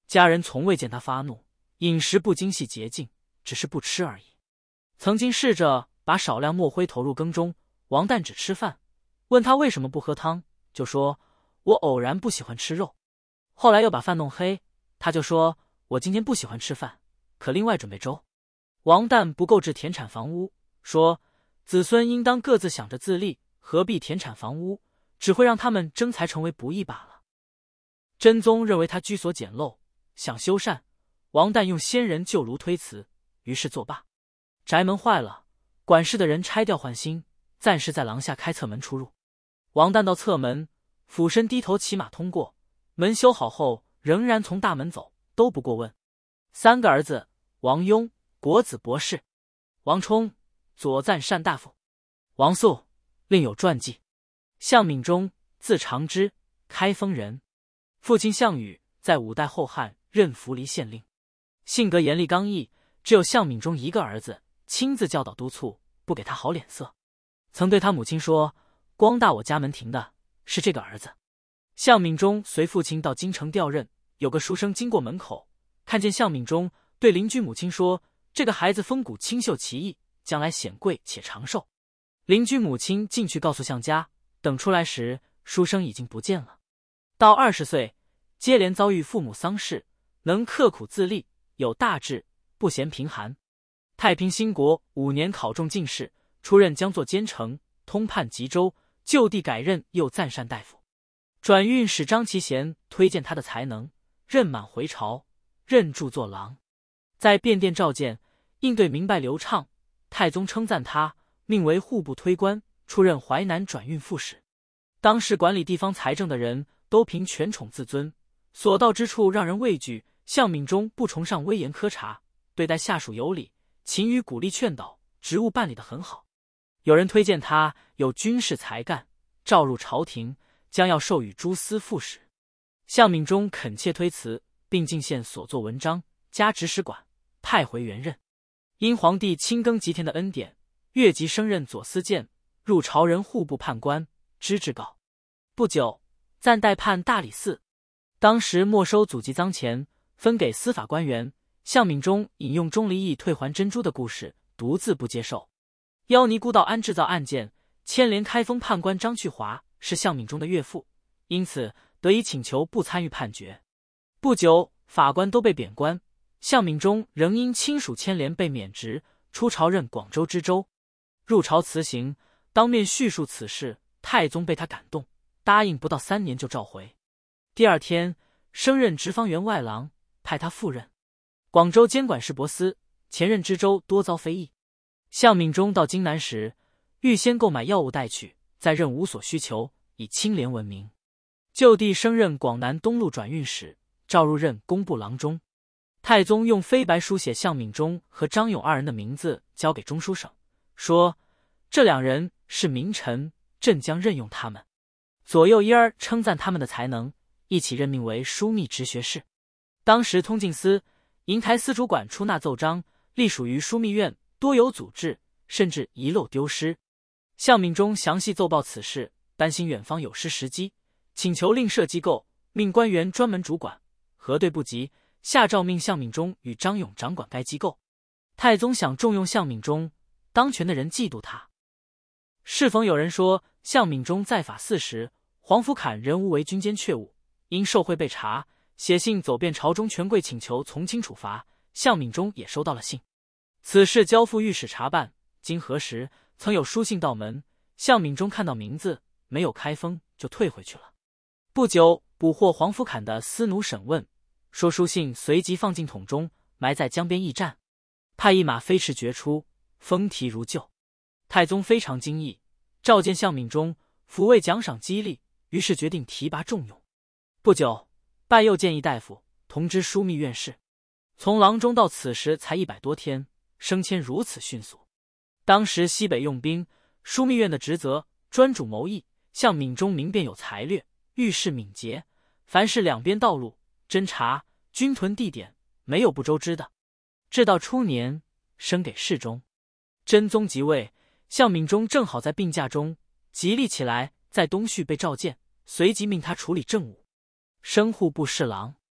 家人从未见他发怒，饮食不精细洁净，只是不吃而已。曾经试着把少量墨灰投入羹中，王旦只吃饭，问他为什么不喝汤，就说我偶然不喜欢吃肉。后来又把饭弄黑，他就说我今天不喜欢吃饭，可另外准备粥。王旦不购置田产房屋，说子孙应当各自想着自立，何必田产房屋，只会让他们争财成为不易罢了。真宗认为他居所简陋，想修缮，王旦用先人旧炉推辞，于是作罢。宅门坏了，管事的人拆掉换新，暂时在廊下开侧门出入。王旦到侧门，俯身低头骑马通过，门修好后仍然从大门走，都不过问。三个儿子：王雍、国子博士；王充，左赞善大夫；王肃，另有传记。项敏忠，字长之，开封人，父亲项羽在五代后汉任扶黎县令，性格严厉刚毅，只有项敏忠一个儿子，亲自教导督促，不给他好脸色。曾对他母亲说，光大我家门庭的是这个儿子。项敏忠随父亲到京城调任，有个书生经过门口，看见项敏忠，对邻居母亲说，这个孩子风骨清秀奇异，将来显贵且长寿。邻居母亲进去告诉项家，等出来时，书生已经不见了。到二十岁，接连遭遇父母丧事，能刻苦自立，有大志，不嫌贫寒。太平兴国五年考中进士，出任江作监丞，通判吉州，就地改任右赞善大夫。转运使张其贤推荐他的才能，任满回朝，任著作郎。在便殿召见，应对明白流畅，太宗称赞他，命为户部推官，出任淮南转运副使。当时管理地方财政的人都凭权宠自尊，所到之处让人畏惧。项敏忠不崇尚威严苛察，对待下属有礼，勤于鼓励劝导，职务办理得很好。有人推荐他有军事才干，召入朝廷，将要授予诸司副使。项敏忠恳切推辞，并进献所作文章，加指使馆，派回原任。因皇帝亲耕吉田的恩典，越级升任左司谏，入朝人户部判官，知制告。不久，暂代判大理寺。当时没收祖籍赃钱，分给司法官员。项敏忠引用钟离义退还珍珠的故事，独自不接受。妖尼姑道安制造案件，牵连开封判官张去华是项敏忠的岳父，因此得以请求不参与判决。不久，法官都被贬官，项敏忠仍因亲属牵连被免职，出朝任广州知州。入朝辞行，当面叙述此事，太宗被他感动，答应不到三年就召回。第二天，升任直方员外郎，派他赴任广州监管事博司，前任知州多遭非议。项敏忠到京南时，预先购买药物带去，再任无所需求，以清廉闻名。就地升任广南东路转运使，召入任工部郎中。太宗用飞白书写项敏忠和张勇二人的名字，交给中书省，说这两人是名臣，朕将任用他们。左右一儿称赞他们的才能，一起任命为枢密直学士。当时通禁司、瀛台司主管出纳奏章，隶属于枢密院，多有阻滞，甚至遗漏丢失。项敏忠详细奏报此事，担心远方有失时机，请求另设机构，命官员专门主管，核对不及，下诏命项敏忠与张勇掌管该机构。太宗想重用项敏忠，当权的人嫉妒他。适逢有人说项敏忠在法四时，黄福侃人无为军间确务，因受贿被查，写信走遍朝中权贵请求从轻处罚，项敏忠也收到了信。此事交付御史查办，经核实，曾有书信到门，项敏忠看到名字没有开封，就退回去了。不久，捕获黄福侃的司奴审问，说书信随即放进桶中，埋在江边驿站，派一马飞驰决出，风提如旧。太宗非常惊异，召见项敏忠，抚慰奖赏激励，于是决定提拔重用。不久，拜又见议大夫，同知枢密院事。从郎中到此时才一百多天，升迁如此迅速。当时西北用兵，枢密院的职责专主谋议，项敏忠明辨有才略，遇事敏捷，凡是两边道路、侦察、军屯地点，没有不周知的。至到初年，升给侍中。真宗即位，项敏忠正好在病假中，极力起来，在东序被召见，随即命他处理政务，升户部侍郎。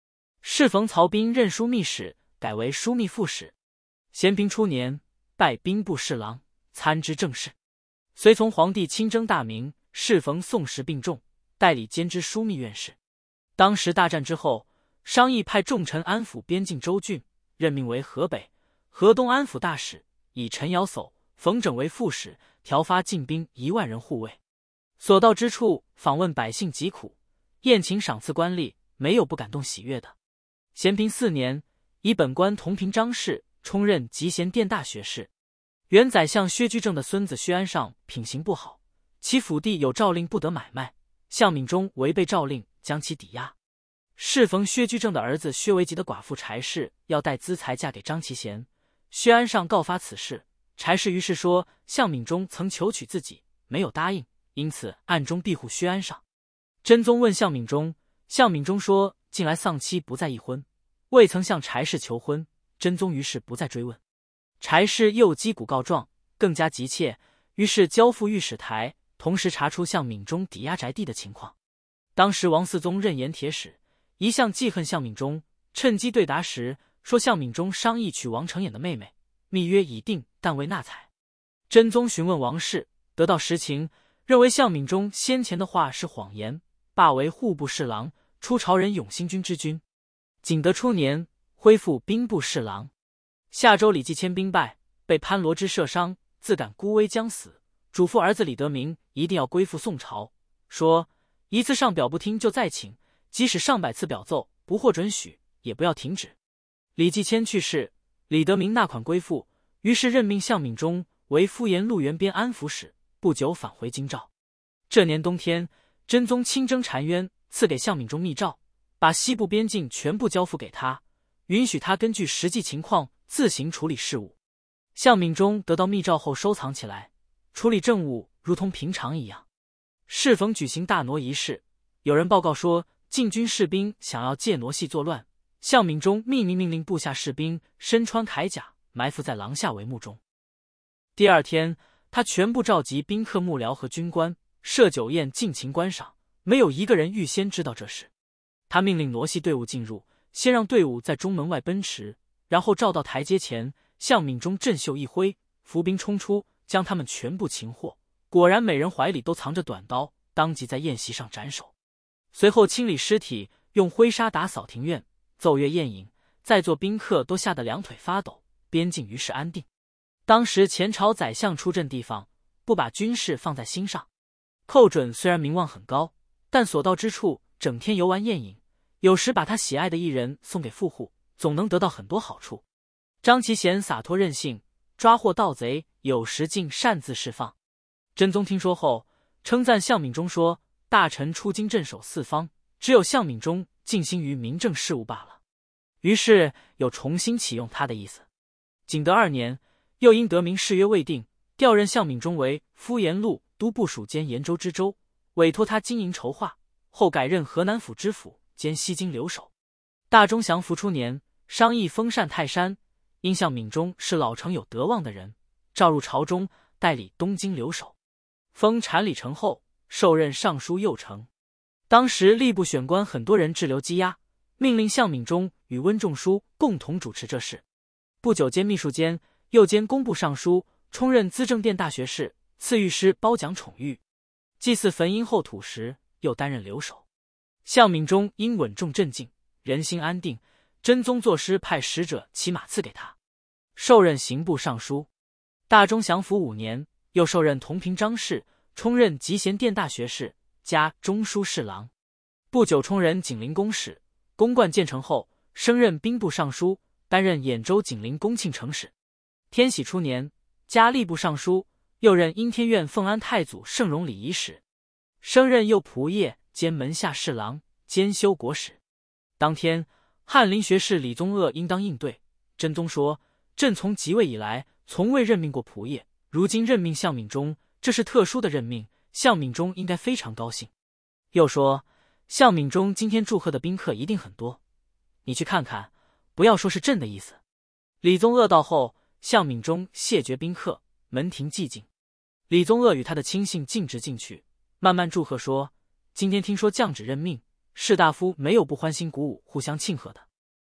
适逢曹彬任枢密使，改为枢密副使。咸平初年，拜兵部侍郎，参知政事。随从皇帝亲征大明，适逢宋时病重，代理兼知枢密院事。当时大战之后，商议派重臣安抚边境州郡，任命为河北、河东安抚大使，以陈尧叟、冯整为副使，调发禁兵一万人护卫。所到之处，访问百姓疾苦，宴请赏赐官吏，没有不感动喜悦的。咸平四年，以本官同平章事，充任集贤殿大学士。原宰相薛居正的孙子薛安尚品行不好，其府地有诏令不得买卖，向敏中违背诏令，将其抵押。适逢薛居正的儿子薛维吉的寡妇柴氏要带资财嫁给张其贤，薛安尚告发此事，柴氏于是说向敏中曾求娶自己，没有答应，因此暗中庇护薛安尚。真宗问向敏中，向敏中说近来丧妻不再议婚，未曾向柴氏求婚，真宗于是不再追问。柴氏又击鼓告状，更加急切，于是交付御史台，同时查出向敏中抵押宅地的情况。当时王嗣宗任盐铁使，一向记恨向敏中，趁机对答时说向敏中商议娶王承衍的妹妹，密约已定，但未纳采。真宗询问王氏，得到实情，认为向敏中先前的话是谎言，罢为户部侍郎，出朝人永兴军之军。景德初年，恢复兵部侍郎。夏州李继迁兵败，被潘罗之射伤，自感孤危将死，嘱咐儿子李德明一定要归附宋朝，说一次上表不听就再请，即使上百次表奏不获准许，也不要停止。李继迁去世，李德明纳款归附，于是任命向敏中为敷延路原边安抚使，不久返回京兆。这年冬天，真宗亲征澶渊，赐给向敏中密诏，把西部边境全部交付给他，允许他根据实际情况自行处理事务。向敏中得到密诏后收藏起来，处理政务如同平常一样。适逢举行大挪仪式，有人报告说禁军士兵想要借傩戏作乱，向敏中秘密命令部下士兵身穿铠甲，埋伏在廊下帷幕中。第二天，他全部召集宾客幕僚和军官，设酒宴尽情观赏，没有一个人预先知道这事。他命令傩戏队伍进入，先让队伍在中门外奔驰，然后召到台阶前，向敏中振袖一挥，伏兵冲出，将他们全部擒获。果然每人怀里都藏着短刀，当即在宴席上斩首。随后清理尸体，用灰沙打扫庭院，奏乐宴饮，在座宾客都吓得两腿发抖，边境于是安定。当时前朝宰相出阵地方，不把军事放在心上。寇准虽然名望很高，但所到之处整天游玩宴饮，有时把他喜爱的艺人送给富户，总能得到很多好处。张其贤洒脱任性，抓获盗贼，有时竟擅自释放。真宗听说后，称赞向敏中说，大臣出京镇守四方，只有向敏中尽心于民政事务罢了。于是有重新启用他的意思。景德二年，又因得明誓约未定，调任向敏中为敷延路都部署兼延州知州，委托他经营筹划，后改任河南府知府兼西京留守。大中祥符初年，商议封禅泰山，因向敏中是老成有德望的人，召入朝中，代理东京留守。封禅里丞后，受任尚书右丞。当时吏部选官很多人滞留羁押，命令向敏中与温仲舒共同主持这事。不久兼秘书监，又兼工部尚书，充任资政殿大学士，赐御师褒奖宠誉。祭祀焚阴后土时，又担任留守。向敏中因稳重镇静，人心安定，真宗作诗派使者骑马赐给他，受任刑部尚书。大中祥符五年，又受任同平章事，充任集贤殿大学士，加中书侍郎。不久充任景陵公使，公冠建成后，升任兵部尚书，担任兖州景陵公庆城使。天禧初年，加吏部尚书，又任应天院奉安太祖圣容礼仪使，升任右仆射兼门下侍郎，兼修国史。当天，翰林学士李宗鄂应当应对，真宗说：朕从即位以来，从未任命过仆射，如今任命向敏中，这是特殊的任命，向敏中应该非常高兴。又说，向敏中今天祝贺的宾客一定很多，你去看看，不要说是朕的意思。李宗鄂到后，向敏中谢绝宾客，门庭寂静。李宗鄂与他的亲信径直进去，慢慢祝贺说：今天听说降旨任命，士大夫没有不欢欣鼓舞、互相庆贺的。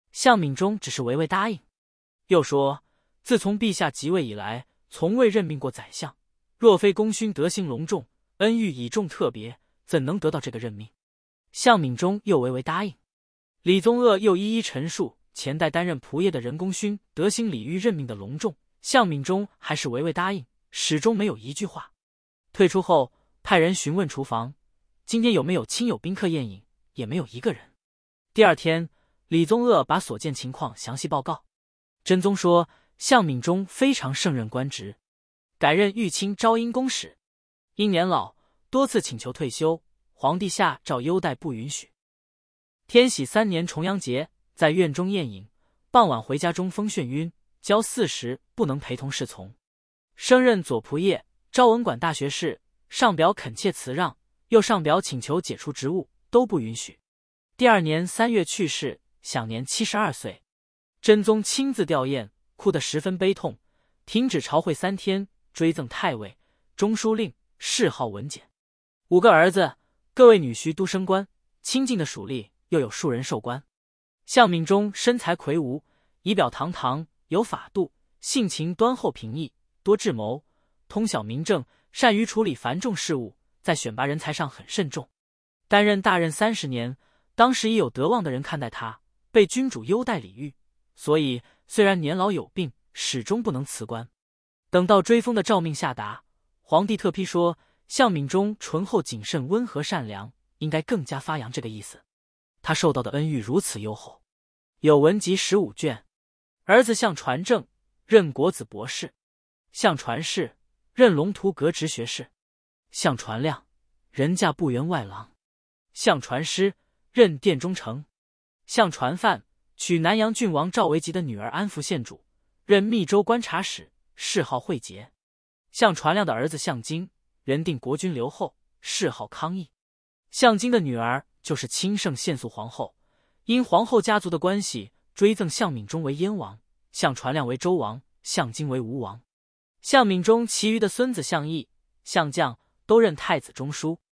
向敏中只是唯唯答应。又说，自从陛下即位以来，从未任命过宰相，若非功勋德行隆重，恩遇倚重特别，怎能得到这个任命？向敏中又唯唯答应。李宗鄂又一一陈述前代担任仆射的人功勋德行礼遇任命的隆重，向敏中还是唯唯答应，始终没有一句话。退出后，派人询问厨房，今天有没有亲友宾客宴饮，也没有一个人。第二天，李宗鄂把所见情况详细报告。真宗说，向敏中非常胜任官职，改任御卿招阴公使，因年老，多次请求退休，皇帝下诏优待不允许。天禧三年重阳节，在院中宴饮，傍晚回家中风眩晕，交四时不能陪同侍从，升任左仆射、昭文馆大学士，上表恳切辞让，又上表请求解除职务，都不允许。第二年三月去世，享年七十二岁。真宗亲自吊唁，哭得十分悲痛，停止朝会三天，追赠太尉、中书令，谥号文简。五个儿子，各位女婿都升官，亲近的属吏又有数人授官。向敏中身材魁梧，仪表堂堂，有法度，性情端厚平易，多智谋，通晓民政，善于处理繁重事务，在选拔人才上很慎重。担任大任三十年，当时已有德望的人看待他，被君主优待礼遇，所以虽然年老有病，始终不能辞官。等到追封的诏命下达，皇帝特批说，向敏中醇厚谨慎，温和善良，应该更加发扬这个意思。他受到的恩遇如此优厚，有文集十五卷。儿子向传正任国子博士，向传世任龙图阁直学士，向传亮人驾部员外郎，向传师任殿中丞，向传范娶南阳郡王赵维吉的女儿安福县主，任密州观察使，谥号惠节。向传亮的儿子向京人定国君留后，谥号康义。向京的女儿就是清圣献肃皇后，因皇后家族的关系，追赠向敏中为燕王，向传亮为周王，向京为吴王。向敏中其余的孙子向义、向绛都任太子中书。